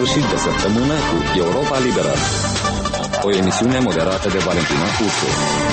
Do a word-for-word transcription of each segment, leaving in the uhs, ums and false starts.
sfârșit de săptămână cu Europa Liberă, o emisiune moderată de Valentina Cușu.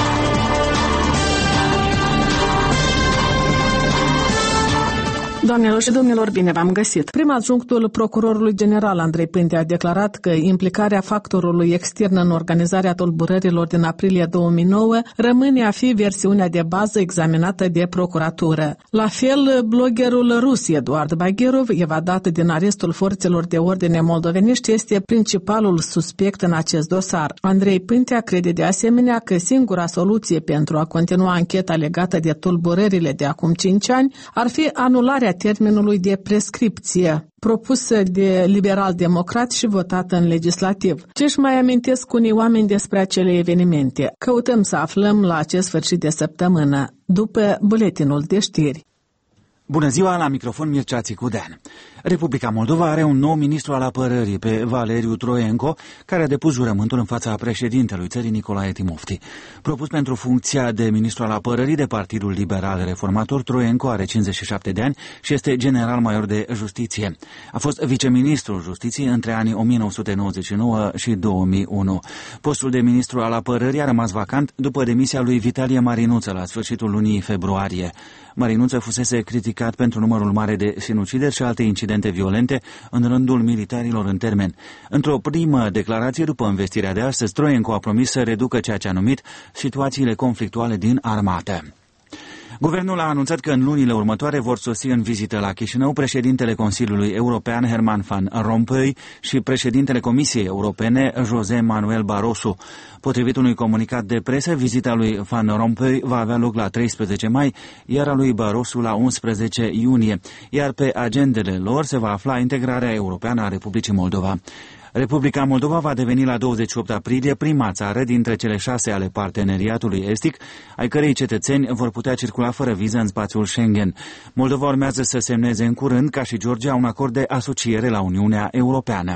Doamnelor și domnilor, bine v-am găsit. Prim adjunctul procurorului general Andrei Pântea a declarat că implicarea factorului extern în organizarea tulburărilor din aprilie două mii nouă rămâne a fi versiunea de bază examinată de procuratură. La fel, bloggerul rus Eduard Bagherov, evadat din arestul forțelor de ordine moldovenești, este principalul suspect în acest dosar. Andrei Pântea crede de asemenea că singura soluție pentru a continua ancheta legată de tulburările de acum cinci ani ar fi anularea termenului de prescripție propusă de liberal-democrat și votată în legislativ. Ce-și mai amintesc unii oameni despre acele evenimente? Căutăm să aflăm la acest sfârșit de săptămână, după buletinul de știri. Bună ziua, la microfon Mircea Țicudean. Republica Moldova are un nou ministru al apărării, pe Valeriu Troienko, care a depus jurământul în fața președintelui țării Nicolae Timofti. Propus pentru funcția de ministru al apărării de Partidul Liberal Reformator, Troienko are cincizeci și șapte de ani și este general major de justiție. A fost viceministrul justiției între anii o mie nouă sute nouăzeci și nouă și două mii unu. Postul de ministru al apărării a rămas vacant după demisia lui Vitalie Marinuță la sfârșitul lunii februarie. Marinuță fusese criticat pentru numărul mare de sinucideri și alte incidente violente în rândul militarilor în termen. Într-o primă declarație după învestirea de astăzi, Troienko a promis să reducă ceea ce a numit situațiile conflictuale din armată. Guvernul a anunțat că în lunile următoare vor sosi în vizită la Chișinău președintele Consiliului European Herman Van Rompuy și președintele Comisiei Europene José Manuel Barroso. Potrivit unui comunicat de presă, vizita lui Van Rompuy va avea loc la treisprezece mai, iar a lui Barroso la unsprezece iunie, iar pe agendele lor se va afla integrarea europeană a Republicii Moldova. Republica Moldova va deveni la douăzeci și opt aprilie prima țară dintre cele șase ale parteneriatului estic, ai cărei cetățeni vor putea circula fără viză în spațiul Schengen. Moldova urmează să semneze în curând, ca și Georgia, un acord de asociere la Uniunea Europeană.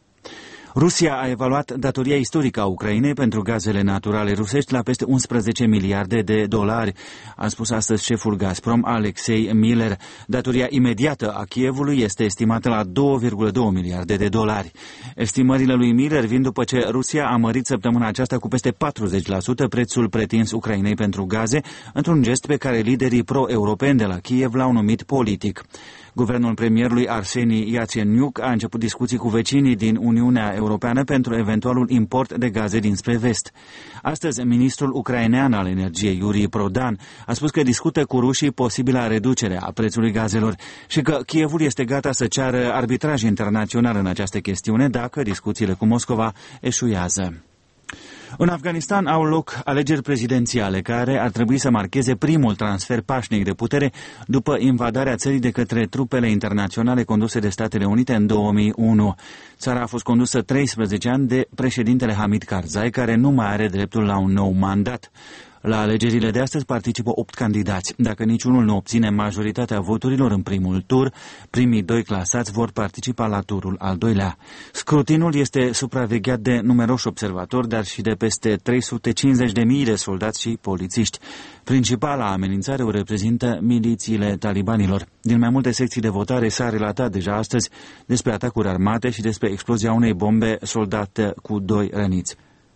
Rusia a evaluat datoria istorică a Ucrainei pentru gazele naturale rusești la peste unsprezece miliarde de dolari, a spus astăzi șeful Gazprom, Alexei Miller. Datoria imediată a Kievului este estimată la două virgulă doi miliarde de dolari. Estimările lui Miller vin după ce Rusia a mărit săptămâna aceasta cu peste patruzeci la sută prețul pretins Ucrainei pentru gaze, într-un gest pe care liderii pro-europeni de la Kiev l-au numit politic. Guvernul premierului Arseni Iațeniuc a început discuții cu vecinii din Uniunea Europeană pentru eventualul import de gaze dinspre vest. Astăzi, ministrul ucrainean al energiei, Iuri Prodan, a spus că discută cu rușii posibila reducere a prețului gazelor și că Kievul este gata să ceară arbitraj internațional în această chestiune dacă discuțiile cu Moscova eșuează. În Afganistan au loc alegeri prezidențiale care ar trebui să marcheze primul transfer pașnic de putere după invadarea țării de către trupele internaționale conduse de Statele Unite în două mii unu. Țara a fost condusă treisprezece ani de președintele Hamid Karzai, care nu mai are dreptul la un nou mandat. La alegerile de astăzi participă opt candidați. Dacă niciunul nu obține majoritatea voturilor în primul tur, primii doi clasați vor participa la turul al doilea. Scrutinul este supravegheat de numeroși observatori, dar și de peste trei sute cincizeci de mii de soldați și polițiști. Principala amenințare o reprezintă milițiile talibanilor. Din mai multe secții de votare s-a relatat deja astăzi despre atacuri armate și despre explozia unei bombe soldate cu doi răniți.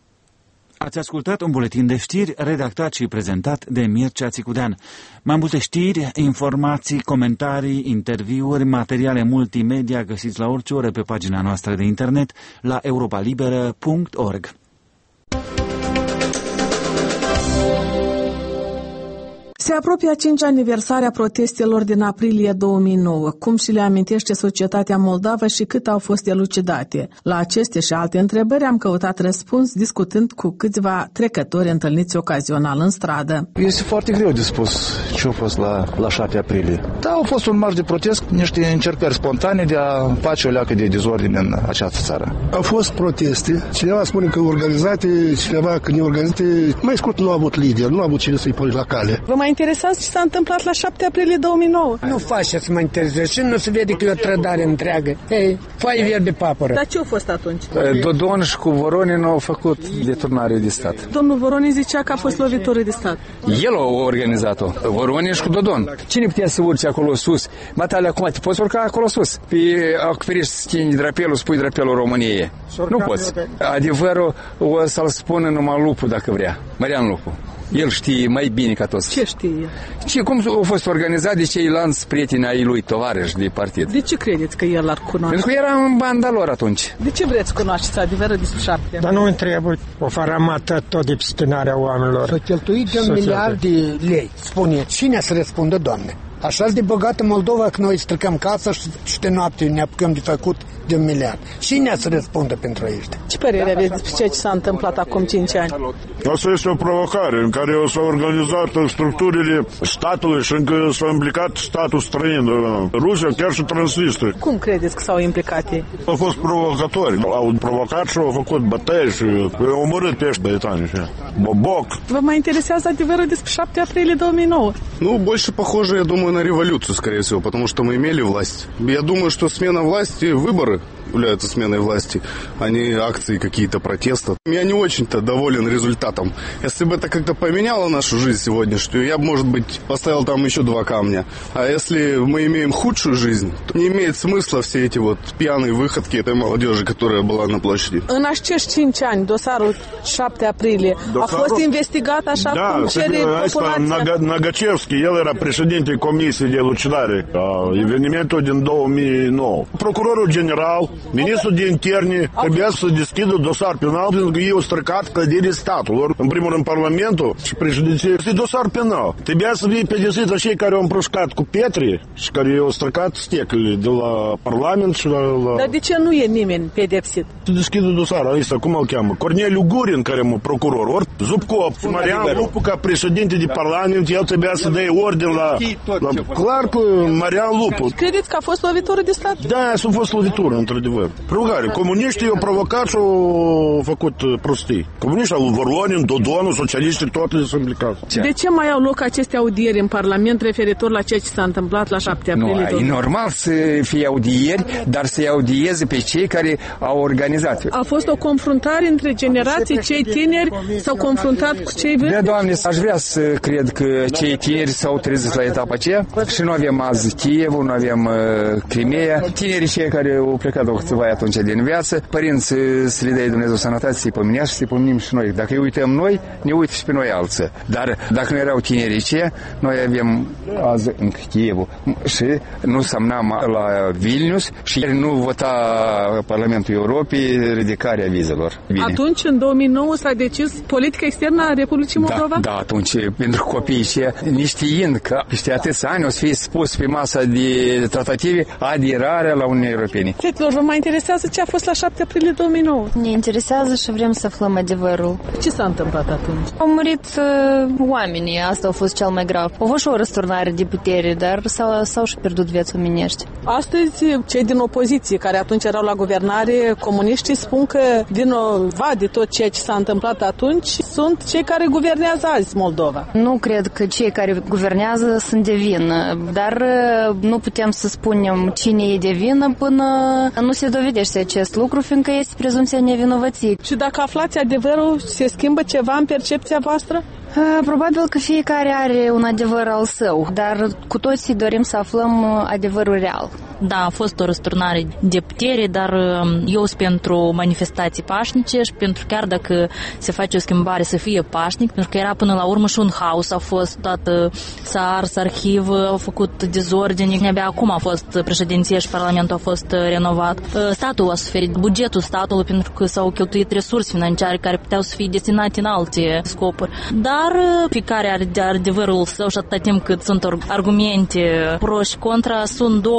Ați ascultat un buletin de știri redactat și prezentat de Mircea Țicudean. Mai multe știri, informații, comentarii, interviuri, materiale multimedia găsiți la orice oră pe pagina noastră de internet la europa liberă punct org. Se apropie a cincea aniversare a protestelor din aprilie două mii nouă, cum și le amintește societatea moldavă și cât au fost elucidate. La aceste și alte întrebări am căutat răspuns discutând cu câțiva trecători întâlniți ocazional în stradă. Este foarte greu de spus ce a fost la, la șapte aprilie. Da, a fost un marș de protest, niște încercări spontane de a face o leacă de dezordine în această țară. Au fost proteste, cineva spune că organizate, cineva că neorganizate, mai scurt nu a avut lider, nu a avut cine să-i pune la cale. Vă mai interesează ce s-a întâmplat la șapte aprilie două mii nouă. Nu face să mă intereseze și nu se vede că e o trădare întreagă. Ei, foaie verde papără. Dar ce a fost atunci? Dodon și cu Voronin au făcut deturnare de stat. Domnul Voronin zicea că a fost lovitură de stat. El a organizat-o, Voronin și cu Dodon. Cine putea să urce acolo sus? Batalia acum, te poți urca acolo sus? Pe acoperiș să țini drapelul, spui drapelul României. Nu poți. Adevărul o să-l spună numai Lupu dacă vrea. Marian Lupu. El știe mai bine ca toți. Ce știe el? Ce, cum a fost organizat de ceilalți prieteni ai lui, tovarăși de partid? De ce credeți că el ar cunoaște? Pentru că era în banda lor atunci. De ce vreți să cunoașteți adevărul despre șapte? Dar nu trebuie o faramată tot de pistinarea oamenilor. S-a cheltuit de un miliard de lei. Spune, cine să răspundă, Doamne? Așa de băgată Moldova că noi stricăm casa și, și de noapte ne apucăm de făcut de un miliard. Cine să răspundă pentru aici? Ce părere aveți despre ceea ce s-a întâmplat acum cinci ani? Asta este o provocare în care s-au organizat structurile statului și încă s-a implicat statul străin, Rusia, chiar și Transnistria. Cum credeți că s-au implicat ei? Au fost provocatori. Au provocat și au făcut bătăi și au omorât pe ăștia băietani. Boboc. Vă mai interesează adevărul despre șapte aprilie două mii nouă? Ну, больше похоже, я думаю, на революцию, скорее всего, потому что мы имели власть. Я думаю, что смена власти, выборы являются сменой власти, а не акции какие-то протеста. Я не очень-то доволен результатом. Если бы это как-то поменяло нашу жизнь сегодняшнюю, я бы, может быть, поставил там еще два камня. А если мы имеем худшую жизнь, то не имеет смысла все эти вот пьяные выходки этой молодежи, которая была на площади. În acești cinci ani, dosarul șapte aprilie dosarul... a fost investigat așa da, cum cere populația? Nagacevski, el era președinte Comisiei de Elucidare a evenimentul din două mii nouă. Procurorul general, ministrul de interne trebuia să deschidă dosar penal pentru că ei au stricat clădirii statului. În primul rând Parlamentul și președinția. Este dosar penal. Trebuia să fie pedepsiți cei care au împrășcat cu pietre și care au stricat stecile de la Parlament și la... la... Dar de ce nu e nimeni pedepsit? Se deschide dosarul ăsta, cum îl cheamă? Corneliu Gurin, care e procuror, ori Zubkov, Marian Lupu ca președinte de Parlament, el trebuia să dea ordin la... la... Clar că Marian Lupu. Credeți că a fost lovitură de stat? Da, s-a fost lovitură, într-adevăr. Provocare. Comuniștii au provocat și au făcut prostii. Comuniștii au Voronin, Dodonul, socialiștii, toate s-au implicat. De ce mai au loc aceste audieri în Parlament referitor la ceea ce s-a întâmplat la șapte aprilie? Nu, e normal să fie audieri, dar să-i audieze pe cei care au organizat. A fost o confruntare între generații, cei tineri s-au confruntat cu cei vechi? Da, Doamne, aș vrea să cred că cei tineri s-au trezit la etapa aceea și nu avem azi Kievul, nu avem uh, Crimea. Tinerii cei care au plecat o câțiva atunci din viață, părinți să le dea Dumnezeu sănătate, să-i pomenească și să-i pomenim și noi. Dacă îi uităm noi, ne uită și pe noi alții. Dar dacă nu erau tinerii aceia, noi avem azi încă Kievul și nu semnam la Vilnius și nu vota Parlamentul Europei ridicarea vizelor. Bine. Atunci, în două mii nouă, s-a decis politica externă a Republicii Moldova? Da, da, atunci, pentru copiii aceia, neștiind că peste atâția ani o să fie spus pe masa de tratative aderarea la Uniunea Europeană. Fetelor, vă mai interesează ce a fost la șapte aprilie două mii nouă? Ne interesează și vrem să aflăm adevărul. Ce s-a întâmplat atunci? Au murit uh, oamenii, asta a fost cel mai grav. Au fost și o răsturnare de putere, dar s-au, s-au și pierdut vieți omenești. Astăzi, cei din opoziție, care atunci erau la guvernare, comuniștii spun că vinova de tot ceea ce s-a întâmplat atunci sunt cei care guvernează azi Moldova. Nu cred că cei care guvernează sunt de vină, dar nu putem să spunem cine e de vină până nu se dovedește acest lucru, fiindcă este prezumția nevinovăției. Și dacă aflați adevărul, se schimbă ceva în percepția voastră? Probabil că fiecare are un adevăr al său, dar cu toții dorim să aflăm adevărul real. Da, a fost o răsturnare de putere, dar eu sunt pentru manifestații pașnice și pentru chiar dacă se face o schimbare să fie pașnic, pentru că era până la urmă și un haos, a fost toată, s-a ars arhiv, au făcut dezordine, abia acum a fost președinție și Parlamentul a fost renovat. Statul a suferit, bugetul statului, pentru că s-au cheltuit resurse financiare care puteau să fie destinate în alte scopuri. Dar fiecare are adevărul său și atâta timp cât sunt argumente pro și contra, sunt două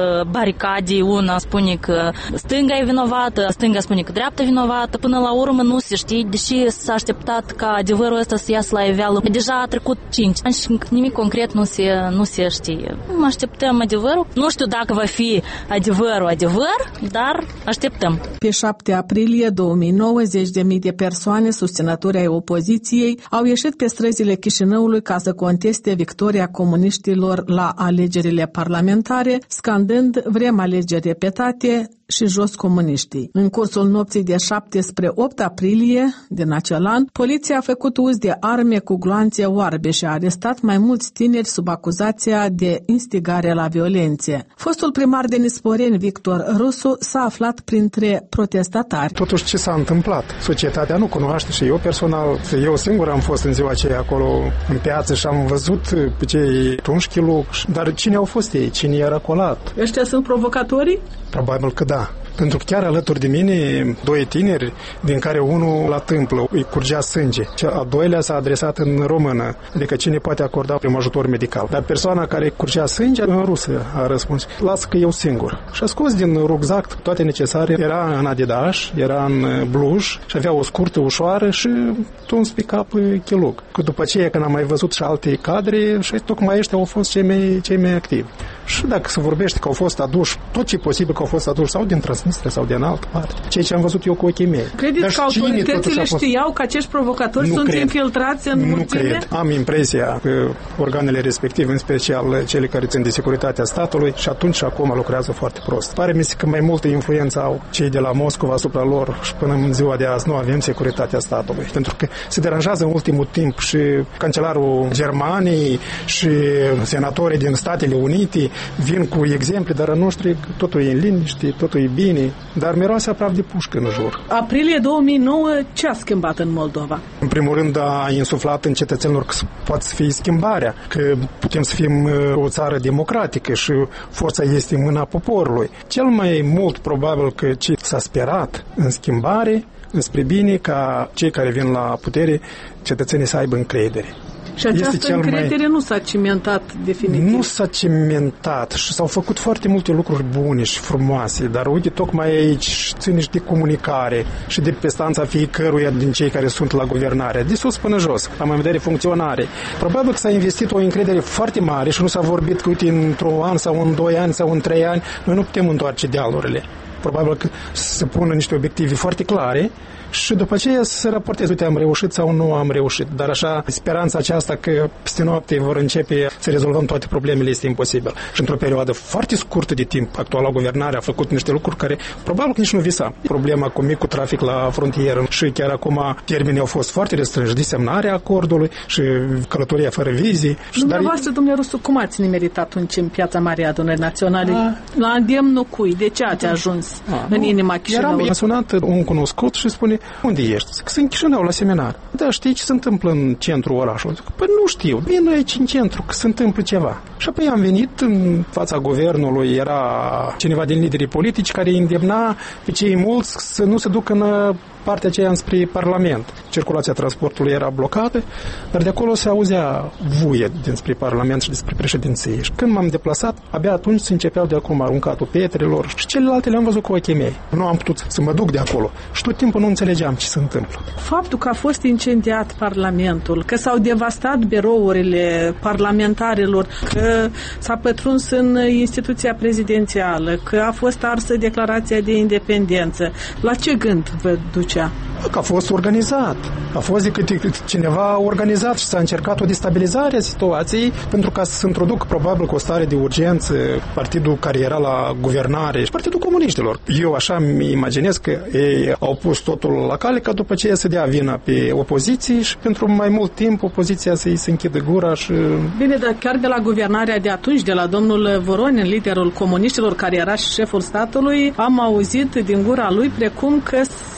baricade, una spune că stânga e vinovată, stânga spune că dreapta e vinovată, până la urmă nu se știe, deși s-a așteptat ca adevărul ăsta să iasă la iveală. Deja a trecut cinci ani și nimic concret nu se, nu se știe. Așteptăm adevărul. Nu știu dacă va fi adevărul adevăr, dar așteptăm. Pe șapte aprilie două mii nouă, zeci de mii de persoane susținători ai opoziției au ieșit pe străzile Chișinăului ca să conteste victoria comuniștilor la alegerile parlamentare, scandând "Vrem alegeri repetate" și "Jos comuniștii". În cursul nopții de șapte spre opt aprilie din acel an, poliția a făcut uz de arme cu gloanțe oarbe și a arestat mai mulți tineri sub acuzația de instigare la violențe. Fostul primar de Nisporeni, Victor Rusu, s-a aflat printre protestatari. Totuși, ce s-a întâmplat? Societatea nu cunoaște și eu personal, eu singur am fost în ziua aceea acolo în piață și am văzut pe cei tunșchilu, dar cine au fost ei? Cine era colat? Ăștia sunt provocatorii? Probabil că da. Pentru că chiar alături de mine, doi tineri, din care unul la tâmplă îi curgea sânge. Cel al doilea s-a adresat în română, adică cine poate acorda prim ajutor medical. Dar persoana care curgea sânge în rusă a răspuns: "Lasă că eu singur." Și a scos din rucsac toate necesare. Era în Adidas, era în bluj și avea o scurtă ușoară și tuns pe cap chelug. Că după aceea, când am mai văzut și alte cadre, și tocmai ăștia au fost cei mai, cei mai activi. Și dacă se vorbește că au fost aduși, tot ce e posibil că au fost aduși sau din Transnistria sau din altă parte, ceea ce am văzut eu cu ochii mei. Credeți că autoritățile știau că acești provocatori nu sunt cred. infiltrați în Nu mulțime? cred. Am impresia că organele respective, în special cele care țin de securitatea statului, și atunci și acum lucrează foarte prost. Pare mi se că mai multă influență au cei de la Moscova asupra lor și până în ziua de azi nu avem securitatea statului. Pentru că se deranjează în ultimul timp și cancelarul Germaniei și senatorii din Statele Unite vin cu exemple, dar în noștri totul e în liniște, totul e bine, dar miroase aproape de pușcă în jur. Aprilie două mii nouă, ce a schimbat în Moldova? În primul rând a insuflat în cetățenilor că poate să fie schimbarea, că putem să fim o țară democratică și forța este în mâna poporului. Cel mai mult probabil că ce s-a sperat în schimbare, înspre bine, ca cei care vin la putere, cetățenii să aibă încredere. Și această încredere mai... nu s-a cimentat definitiv. Nu s-a cimentat și s-au făcut foarte multe lucruri bune și frumoase, dar uite, tocmai aici ține și de comunicare și de prestanța fiecăruia din cei care sunt la guvernare, de sus până jos, am în vedere funcționare. Probabil că s-a investit o încredere foarte mare și nu s-a vorbit că, uite, într-un an sau în doi ani sau în trei ani, noi nu putem întoarce dealurile. Probabil că se pună niște obiective foarte clare și după aceea să raportez, uite, am reușit sau nu am reușit. Dar așa, speranța aceasta că peste noapte vor începe să rezolvăm toate problemele este imposibil. Și într-o perioadă foarte scurtă de timp, actuala guvernare a făcut niște lucruri care probabil că nici nu visa. Problema cu micul trafic la frontieră și chiar acum termenii au fost foarte restrânși, de semnarea acordului și călătoria fără vizii. Dumneavoastră, dar... domnule Rusu, cum ați nimerit atunci în Piața Mare a Adunării Naționale? A... La îndemnul cui? De ce ați ajuns a, în nu. inima Chișinăului? Eram sunat un cunoscut și spune: "Unde ești?" Zic: "Sunt în Chișinău, la seminar." "Da, știi ce se întâmplă în centrul orașului?" Zic: "Păi nu știu, vin aici în centru, că se întâmplă ceva." Și apoi am venit în fața guvernului, era cineva din liderii politici care îndemna pe cei mulți să nu se ducă în partea aceea înspre Parlament. Circulația transportului era blocată, dar de acolo se auzea vuie dinspre Parlament și despre președinție. Și când m-am deplasat, abia atunci se începeau de acum aruncatul pietrelor și celelalte le-am văzut cu ochii mei. Nu am putut să mă duc de acolo și tot timpul nu înțelegeam ce se întâmplă. Faptul că a fost incendiat Parlamentul, că s-au devastat birourile parlamentarilor, că s-a pătruns în instituția prezidențială, că a fost arsă declarația de independență, la ce gând vă ducea? Că a fost organizat. A fost decât cineva a organizat și s-a încercat o destabilizare a situației pentru ca să se introducă probabil cu o stare de urgență partidul care era la guvernare și Partidul Comuniștilor. Eu așa mi imaginez că ei au pus totul la cale ca după aceea să dea vina pe opoziție și pentru mai mult timp opoziția să-i se închidă gura și... Bine, dar chiar de la guvernarea de atunci, de la domnul Voronin, liderul comuniștilor care era și șeful statului, am auzit din gura lui precum că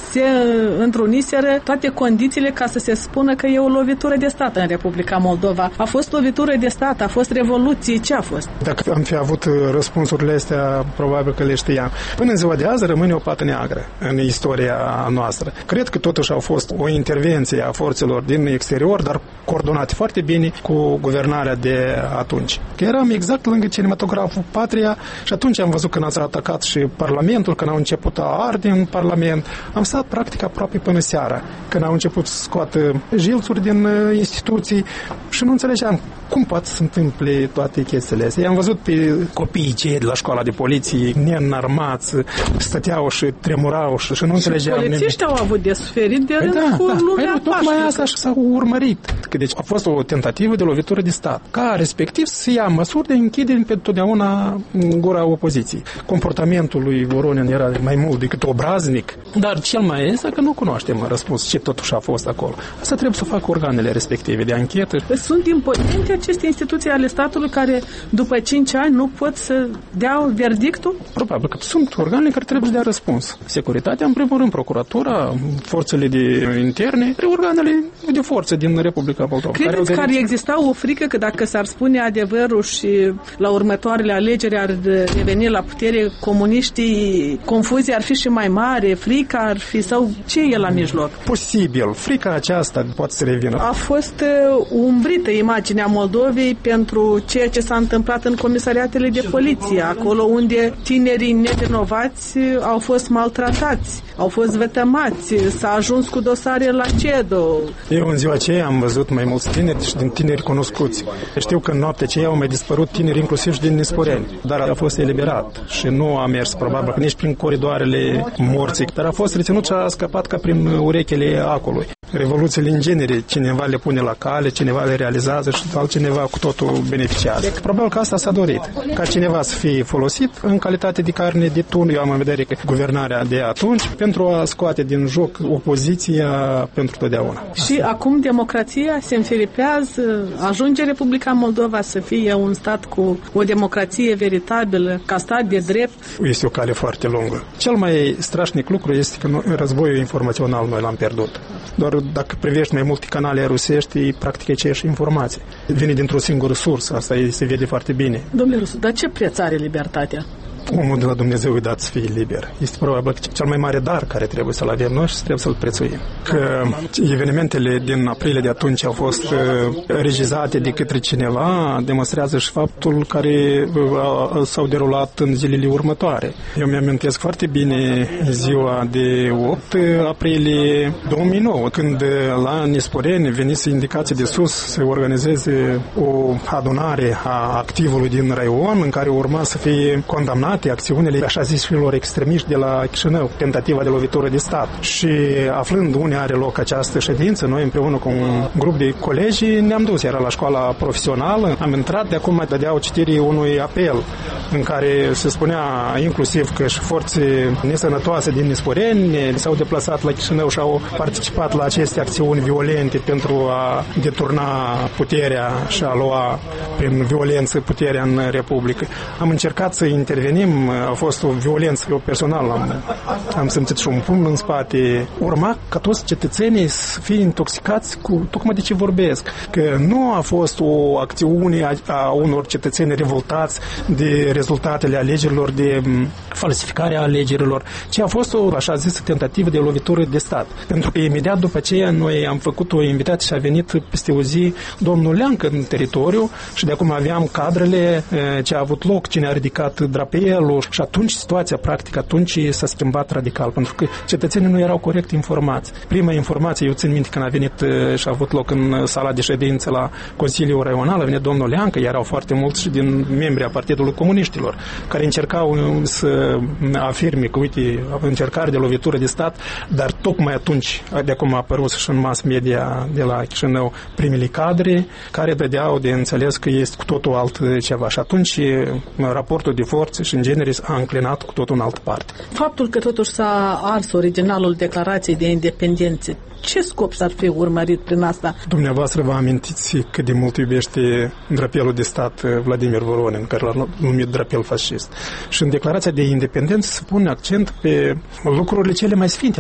se întruniseră toate condițiile ca să se spună că e o lovitură de stat în Republica Moldova. A fost lovitură de stat, a fost revoluție, ce a fost? Dacă am fi avut răspunsurile astea, probabil că le știam. Până în ziua de azi rămâne o pată neagră în istoria noastră. Cred că totuși au fost o intervenție a forțelor din exterior, dar coordonate foarte bine cu guvernarea de atunci. Că eram exact lângă cinematograful Patria și atunci am văzut când ați atacat și Parlamentul, când au început a arde în Parlament. Am stat practic aproape până seara, când au început să scoată jilțuri din instituții și nu înțelegeam cum poate să întâmple toate chestiile astea. I-am văzut pe copiii cei de la școala de poliție, neînarmați, stăteau și tremurau și, și nu înțelegeam. Și polițiștii au avut de suferit de rând da, cu da. lumea Păi, tocmai asta și s-a urmărit. Că deci a fost o tentativă de lovitură de stat, ca respectiv să ia măsuri de închidere pe totdeauna în gura opoziției. Comportamentul lui Voronin era mai mult decât obraznic, dar cel mai este că nu cunoaștem răspuns ce totuși a fost acolo. Asta trebuie să facă organele respective de anchetă. Sunt impotente aceste instituții ale statului care după cinci ani nu pot să dea verdictul? Probabil că sunt organele care trebuie să dea răspuns. Securitatea, în primul rând, procuratura, forțele de interne, organele de forță din Republica Moldova. Credeți că ar exista o frică că dacă s-ar spune adevărul și la următoarele alegeri ar reveni la putere comuniștii, confuzia ar fi și mai mare, frica ar fi sau ce e la mijloc? Posibil. Frica aceasta poate să revină. A fost umbrită imaginea Moldovei pentru ceea ce s-a întâmplat în comisariatele de poliție, acolo unde tinerii nevinovați au fost maltratați, au fost vătămați, s-a ajuns cu dosare la CEDO. Eu în ziua aceea am văzut mai mulți tineri și din tineri cunoscuți. Știu că în noaptea aceea au mai dispărut tineri inclusiv și din Nisporeni, dar a fost eliberat și nu a mers probabil nici prin coridoarele morții, dar a fost reținut și a scăpat ca prin urechile acului. Revoluțiile în genere, cineva le pune la cale, cineva le realizează și altcineva cu totul beneficiază. Probabil că asta s-a dorit, ca cineva să fie folosit în calitate de carne de tun, eu am în vedere că guvernarea de atunci, pentru a scoate din joc opoziția pentru totdeauna. Și acum democrația se înfiripează, ajunge Republica Moldova să fie un stat cu o democrație veritabilă, ca stat de drept. Este o cale foarte lungă. Cel mai strașnic lucru este că noi, războiul informațional noi l-am pierdut. Doar dacă privești mai multe canale rusești, practic e aceeași informație. Vine dintr-o singură sursă, asta se vede foarte bine. Domnule Rusu, dar ce preț are libertatea? Omul de la Dumnezeu îi dat să fie liber. Este probabil cel mai mare dar care trebuie să-l avem noi și trebuie să-l prețuim. Că evenimentele din aprilie de atunci au fost regizate de către cineva, demonstrează și faptul care s-au derulat în zilele următoare. Eu mi-amintesc foarte bine ziua de opt aprilie două mii nouă, când la Nisporeni venise indicații de sus să organizeze o adunare a activului din raion în care urma să fie condamnat acțiunile așa zisilor extremiști de la Chișinău, tentativa de lovitură de stat. Și aflând unde are loc această ședință, noi împreună cu un grup de colegi ne-am dus, era la școala profesională, am intrat, de acum mai dădeau citirii unui apel în care se spunea inclusiv că și forțe nesănătoase din Nisporeni s-au deplasat la Chișinău și au participat la aceste acțiuni violente pentru a deturna puterea și a lua prin violență puterea în Republică. Am încercat să intervenim, a fost o violență, eu personal am, am simțit și un pumn în spate. Urma ca toți cetățenii să fie intoxicați cu tocmai de ce vorbesc. Că nu a fost o acțiune a, a unor cetățeni revoltați de rezultatele alegerilor, de falsificarea alegerilor, ci a fost o așa zisă tentativă de lovitură de stat. Pentru că imediat după aceea noi am făcut o invitație și a venit peste o zi domnul Leancă în teritoriu și de acum aveam cadrele ce a avut loc, cine a ridicat drapelul și atunci situația practic atunci s-a schimbat radical, pentru că cetățenii nu erau corect informați. Prima informație, eu țin minte când a venit și a avut loc în sala de ședință la Consiliul Raional, a venit domnul Leancă, erau foarte mulți și din membrii a Partidului Comuniștilor, care încercau să afirme că, uite, încercare de lovitură de stat, dar tocmai atunci, de acum a apărut și în mass media de la Chișinău primele cadre, care dădeau de înțeles că este cu totul altceva. Și atunci raportul de forțe și în genere a înclinat cu totul în altă parte. Faptul că totuși s-a ars originalul declarației de independență, ce scop s-ar fi urmărit prin asta? Dumneavoastră vă amintiți cât de mult iubește drapelul de stat Vladimir Voronin, care l-a numit drapel fascist. Și în declarația de independență se pune accent pe lucrurile cele mai sfinte ale noastre,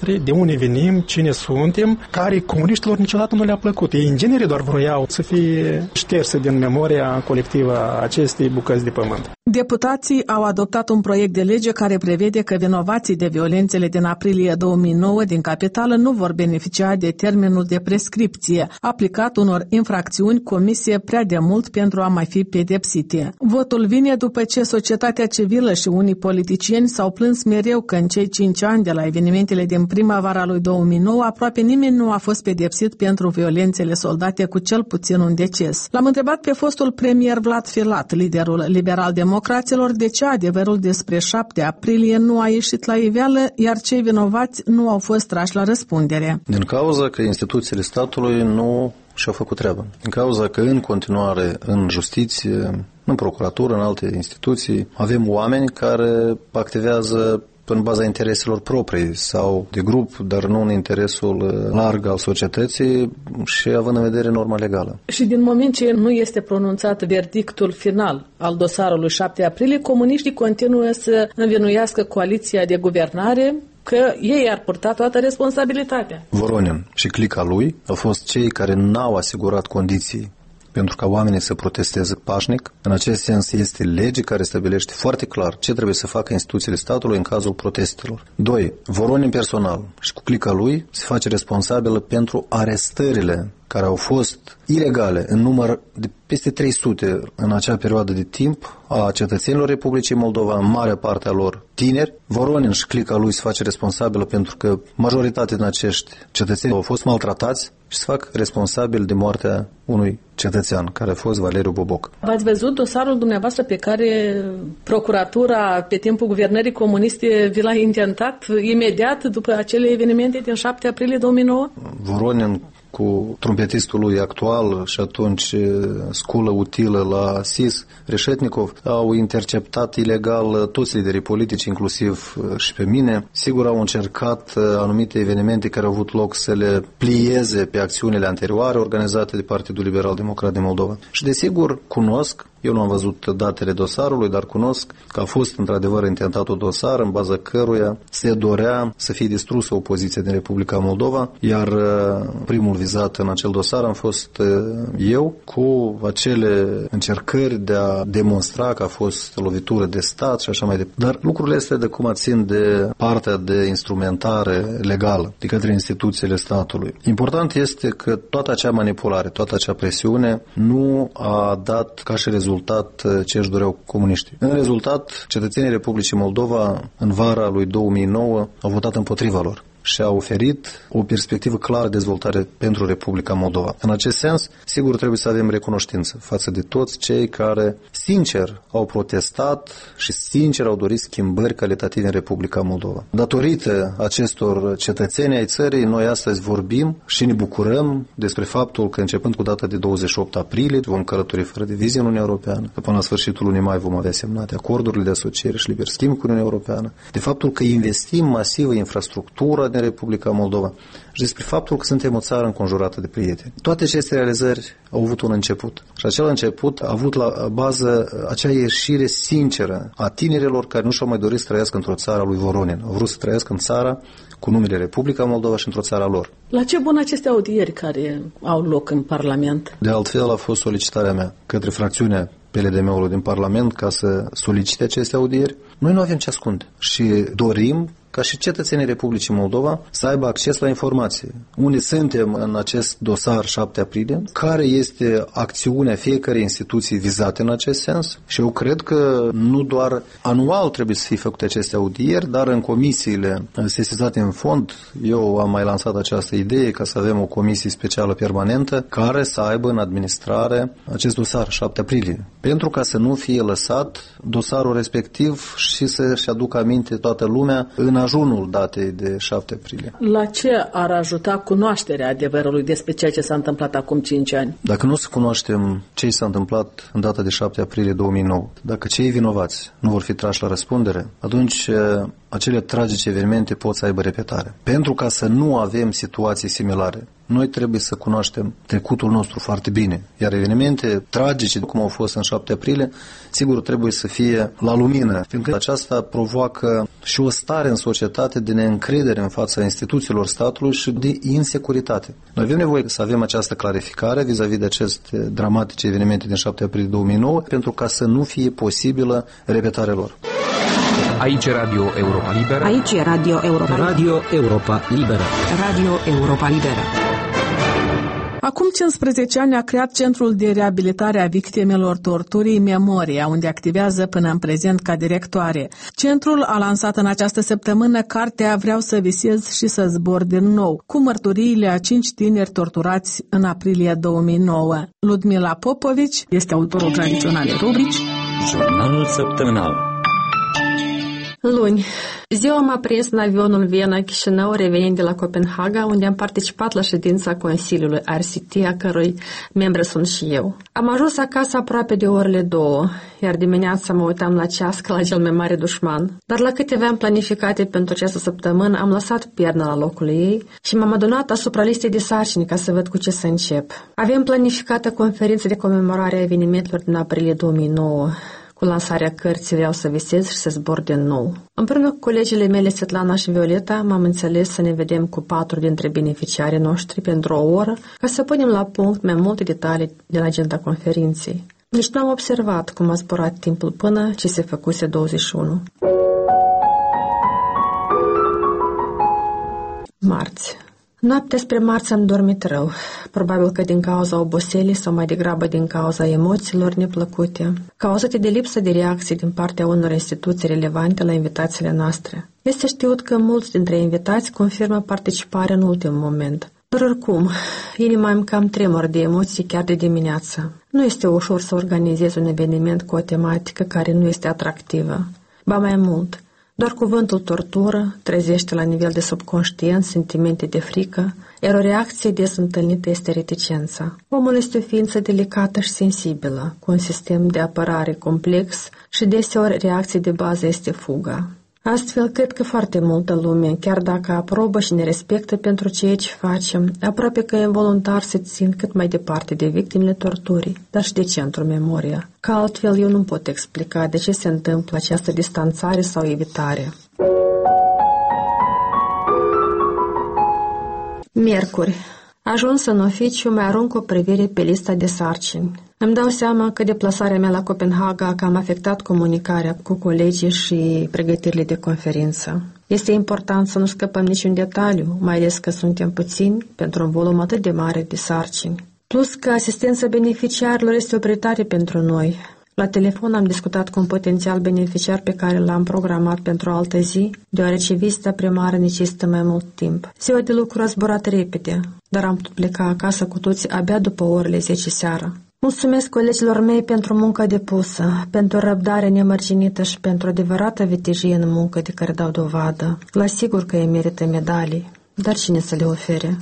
noștri, de unde venim, cine suntem, care comuniștilor niciodată nu le-a plăcut. Ei, în genere, doar vroiau să fie șterse din memoria colectivă a acestei bucăți de pământ. Deputații au adoptat un proiect de lege care prevede că vinovații de violențele din aprilie două mii nouă din capitală nu vor beneficia de termenul de prescripție, aplicat unor infracțiuni comise prea de mult pentru a mai fi pedepsite. Votul vine după ce societatea civilă și unii politicieni s-au plâns mereu că în cei cinci ani de la evenimentele din primăvara lui două mii nouă aproape nimeni nu a fost pedepsit pentru violențele soldate cu cel puțin un deces. L-am întrebat pe fostul premier Vlad Filat, liderul liberal-democraților, de ce adevărul despre șapte aprilie nu a ieșit la iveală, iar cei vinovați nu au fost trași la răspundere. Din cauza că instituțiile statului nu și-au făcut treaba. Din cauza că în continuare în justiție, în procuratură, în alte instituții, avem oameni care activează în baza intereselor proprii sau de grup, dar nu în interesul larg al societății și având în vedere norma legală. Și din moment ce nu este pronunțat verdictul final al dosarului șapte aprilie, comuniștii continuă să învinuiască coaliția de guvernare că ei ar purta toată responsabilitatea. Voronin și clica lui au fost cei care n-au asigurat condiții pentru ca oamenii să protesteze pașnic. În acest sens este lege care stabilește foarte clar ce trebuie să facă instituțiile statului în cazul protestelor. Doi. Voronin personal și cu clica lui se face responsabilă pentru arestările care au fost ilegale în număr de peste trei sute în acea perioadă de timp a cetățenilor Republicii Moldova, în marea parte a lor tineri. Voronin și clica lui se face responsabilă pentru că majoritatea din acești cetățeni au fost maltratați și se fac responsabili de moartea unui cetățean, care a fost Valeriu Boboc. V-ați văzut dosarul dumneavoastră pe care procuratura pe timpul guvernării comuniste vi l-a intentat imediat după acele evenimente din șapte aprilie două mii nouă? Voronin cu trompetistul lui actual și atunci sculă utilă la S I S, Reșetnikov, au interceptat ilegal toți liderii politici, inclusiv și pe mine. Sigur, au încercat anumite evenimente care au avut loc să le plieze pe acțiunile anterioare organizate de Partidul Liberal Democrat din Moldova. Și desigur, cunosc, eu nu am văzut datele dosarului, dar cunosc că a fost într-adevăr intentat un dosar în baza căruia se dorea să fie distrusă opoziția din Republica Moldova, iar primul vizat în acel dosar am fost eu, cu acele încercări de a demonstra că a fost lovitură de stat și așa mai departe. Dar lucrurile astea de cum țin de partea de instrumentare legală de către instituțiile statului. Important este că toată acea manipulare, toată acea presiune nu a dat ca și rezultat ce își doreau comuniștii. În rezultat, cetățenii Republicii Moldova în vara lui două mii nouă au votat împotriva lor și a oferit o perspectivă clară de dezvoltare pentru Republica Moldova. În acest sens, sigur, trebuie să avem recunoștință față de toți cei care, sincer, au protestat și, sincer, au dorit schimbări calitative în Republica Moldova. Datorită acestor cetățeni ai țării, noi astăzi vorbim și ne bucurăm despre faptul că, începând cu data de douăzeci și opt aprilie, vom călători fără divizie în Uniunea Europeană, că până la sfârșitul lunii mai vom avea semnate acordurile de asociere și liber schimb cu Uniunea Europeană, de faptul că investim masiv în infrastructură din Republica Moldova și despre faptul că suntem o țară înconjurată de prieteni. Toate aceste realizări au avut un început. Și acel început a avut la bază acea ieșire sinceră a tinerilor care nu și-au mai dorit să trăiască într-o țară a lui Voronin. Au vrut să trăiască în țara cu numele Republica Moldova și într-o țară a lor. La ce bun aceste audieri care au loc în Parlament? De altfel a fost solicitarea mea către fracțiunea P L D M-ului din Parlament ca să solicite aceste audieri. Noi nu avem ce ascunde și dorim ca și cetățenii Republicii Moldova să aibă acces la informații. Unde suntem în acest dosar șapte aprilie, care este acțiunea fiecărei instituții vizate în acest sens și eu cred că nu doar anual trebuie să fie făcute aceste audieri, dar în comisiile sesizate în fond, eu am mai lansat această idee ca să avem o comisie specială permanentă care să aibă în administrare acest dosar șapte aprilie, pentru ca să nu fie lăsat dosarul respectiv și să-și aducă aminte toată lumea în ajunul datei de șapte aprilie. La ce ar ajuta cunoașterea adevărului despre ceea ce s-a întâmplat acum cinci ani? Dacă nu să cunoaștem ce s-a întâmplat în data de șapte aprilie două mii nouă, dacă cei vinovați nu vor fi trași la răspundere, atunci acele tragice evenimente pot să aibă repetare. Pentru ca să nu avem situații similare, Noi trebuie să cunoaștem trecutul nostru foarte bine, iar evenimente tragice, cum au fost în șapte aprilie, sigur trebuie să fie la lumină, fiindcă aceasta provoacă și o stare în societate de neîncredere în fața instituțiilor statului și de insecuritate. Noi avem nevoie să avem această clarificare vis-a-vis de aceste dramatice evenimente din șapte aprilie două mii nouă, pentru ca să nu fie posibilă repetarea lor. Aici e Radio Europa Liberă. Aici e Radio Europa Liberă. Radio Europa Liberă. Radio Europa Liberă. Acum cincisprezece ani a creat Centrul de Reabilitare a Victimelor Torturii Memoria, unde activează până în prezent ca directoare. Centrul a lansat în această săptămână cartea Vreau să visez și să zbor din nou, cu mărturiile a cinci tineri torturați în aprilie două mii nouă. Ludmila Popovici este autorul tradiționalei rubrici Jurnalul săptămânal. Luni. Ziua m-a prins în avionul Viena-Chișinău, revenind de la Copenhaga, unde am participat la ședința Consiliului R C T, a cărui membră sunt și eu. Am ajuns acasă aproape de orele două, iar dimineața mă uitam la ceas ca la cel mai mare dușman. Dar la câte aveam planificate pentru această săptămână, am lăsat pierna la locul ei și m-am adunat asupra listei de sarcini ca să văd cu ce să încep. Avem planificată conferință de comemorare a evenimentelor din aprilie două mii nouă. Cu lansarea cărții Vreau să visez și să zbor din nou. Împreună cu colegile mele Svetlana și Violeta m-am înțeles să ne vedem cu patru dintre beneficiarii noștri pentru o oră ca să punem la punct mai multe detalii din agenda conferinței. Nici nu am observat cum a zburat timpul până ce se făcuse douăzeci și unu. Marți. Noaptea spre marți am dormit rău, probabil că din cauza oboselii sau mai degrabă din cauza emoțiilor neplăcute, cauzate de lipsă de reacții din partea unor instituții relevante la invitațiile noastre. Este știut că mulți dintre invitați confirmă participarea în ultimul moment. Dar oricum, inima îmi cam tremur de emoții chiar de dimineață. Nu este ușor să organizezi un eveniment cu o tematică care nu este atractivă. Ba mai mult, doar cuvântul tortură trezește la nivel de subconștient sentimente de frică, iar o reacție des întâlnită este reticența. Omul este o ființă delicată și sensibilă, cu un sistem de apărare complex și deseori reacție de bază este fuga. Astfel, cred că foarte multă lume, chiar dacă aprobă și ne respectă pentru ceea ce facem, aproape că involuntar se țin cât mai departe de victimele torturii, dar și de Centrul Memoria. Că altfel eu nu pot explica de ce se întâmplă această distanțare sau evitare. Miercuri. Ajuns în oficiu, mai arunc o privire pe lista de sarcini. Îmi dau seama că deplasarea mea la Copenhaga a cam afectat comunicarea cu colegii și pregătirile de conferință. Este important să nu scăpăm niciun detaliu, mai ales că suntem puțini pentru un volum atât de mare de sarcini. Plus că asistența beneficiarilor este o prioritate pentru noi. La telefon am discutat cu un potențial beneficiar pe care l-am programat pentru o altă zi, deoarece vizita primară necesită mai mult timp. Ziua de lucru a zburat repede, dar am putut pleca acasă cu toții abia după orele zece seara. Mulțumesc colegilor mei pentru munca depusă, pentru răbdare nemărginită și pentru adevărată vitejie în muncă de care dau dovadă. La sigur că ei merită medalii, dar cine să le ofere?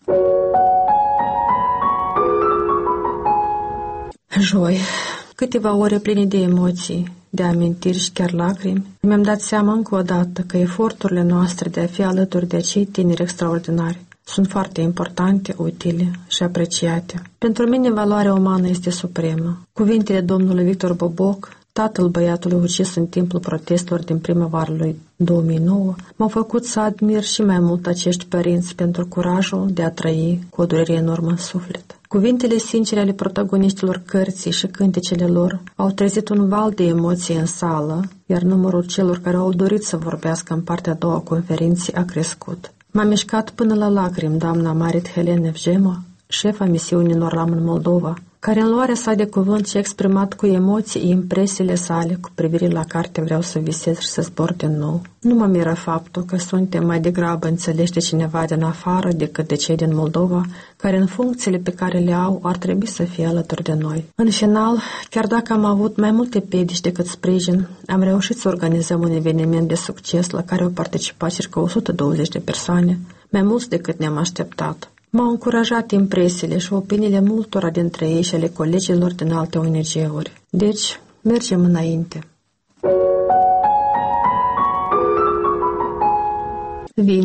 Joi. Câteva ore pline de emoții, de amintiri și chiar lacrimi, mi-am dat seama încă o dată că eforturile noastre de a fi alături de acei tineri extraordinari sunt foarte importante, utile și apreciate. Pentru mine valoarea umană este supremă. Cuvintele domnului Victor Boboc, tatăl băiatului ucis în timpul protestelor din primăvara lui două mii nouă, m-au făcut să admir și mai mult acești părinți pentru curajul de a trăi cu o durere enormă în suflet. Cuvintele sincere ale protagoniștilor cărții și cântecele lor au trezit un val de emoții în sală, iar numărul celor care au dorit să vorbească în partea a doua conferinței a crescut. M-a mișcat până la lacrimi doamna Marit Helene Evgema, șefa misiunii Norlam în Moldova, care în luarea sa de cuvânt și-a exprimat cu emoții impresiile sale cu privire la carte Vreau să visez și să zbor din nou. Nu mă miră faptul că suntem mai degrabă înțeleși de cineva din afară decât de cei din Moldova, care în funcțiile pe care le au ar trebui să fie alături de noi. În final, chiar dacă am avut mai multe piedici decât sprijin, am reușit să organizăm un eveniment de succes la care au participat circa o sută douăzeci de persoane, mai mulți decât ne-am așteptat. M-au încurajat impresiile și opiniile multora dintre ei și ale colegilor din alte O N G-uri. Deci, mergem înainte. Vineri.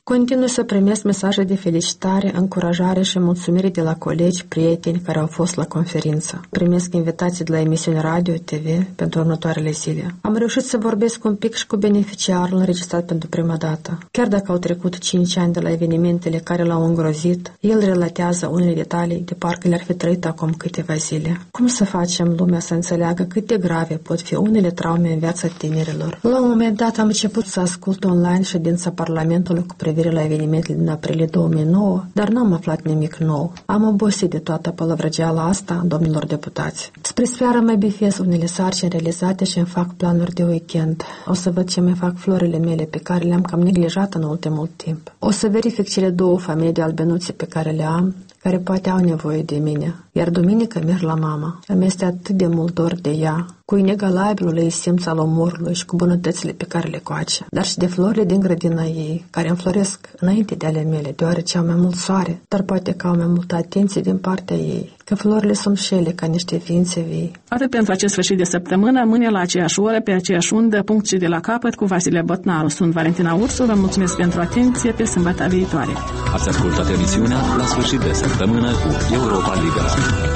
Continui să primesc mesaje de felicitare, încurajare și mulțumire de la colegi, prieteni care au fost la conferință. Primesc invitații de la emisiuni radio, T V pentru următoarele zile. Am reușit să vorbesc un pic și cu beneficiarul înregistrat pentru prima dată. Chiar dacă au trecut cinci ani de la evenimentele care l-au îngrozit, el relatează unele detalii de parcă le-ar fi trăit acum câteva zile. Cum să facem lumea să înțeleagă cât de grave pot fi unele traume în viața tinerilor? La un moment dat am început să ascult online ședința Parlamentului cu privire la evenimentele din aprilie două mii nouă, dar n-am aflat nimic nou. Am obosit de toată pălăvrăgeala asta, domnilor deputați. Spre seară mai bifez unele sarcini realizate și îmi fac planuri de weekend. O să văd ce mai fac florile mele pe care le-am cam neglijat în ultimul timp. O să verific cele două familii de albinuțe pe care le am, care poate au nevoie de mine. Iar duminică merg la mama. Îmi este atât de mult dor de ea, cu inegalabilul ei simț al omorului și cu bunătățile pe care le coace, dar și de florile din grădina ei, care înfloresc înainte de ale mele, deoarece au mai mult soare, dar poate că au mai multă atenție din partea ei, că florile sunt și ele ca niște ființe vii. Atât pentru acest sfârșit de săptămână, mâine la aceeași oră, pe aceeași undă, punct și de la capăt, cu Vasile Botnaru. Sunt Valentina Ursu, vă mulțumesc pentru atenție, pe sâmbătă viitoare. Ați ascultat emisiunea La sfârșit de săptămână cu Europa Liberă.